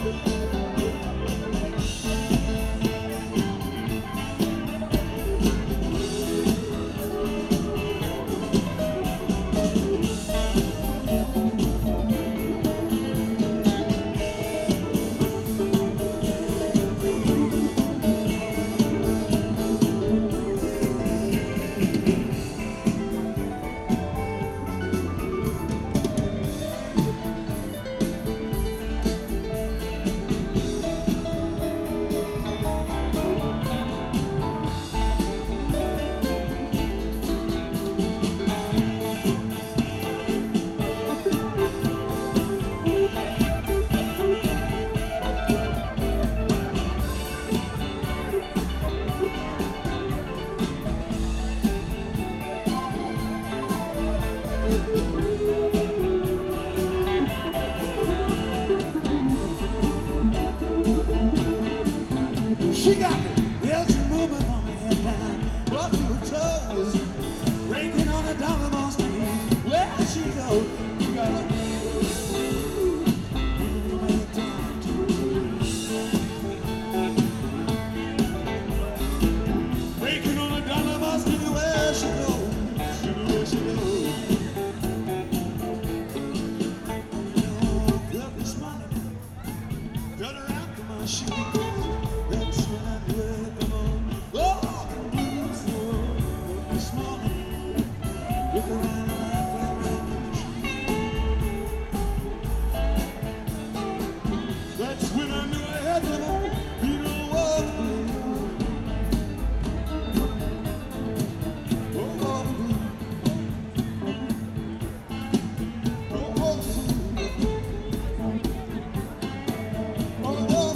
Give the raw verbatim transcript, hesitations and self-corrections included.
She got the she moving on her head down, brought to her toes, breaking on a dynamo street. Where she goes, you gotta breaking on a dynamo street. Where she goes, where she goes. Oh, girl, this morning, got her out to my shoes. That's when I knew it, come on. Oh, the blues were this morning. Look around and I that's when I knew I had to be the one. Oh, oh, oh, oh, oh, oh.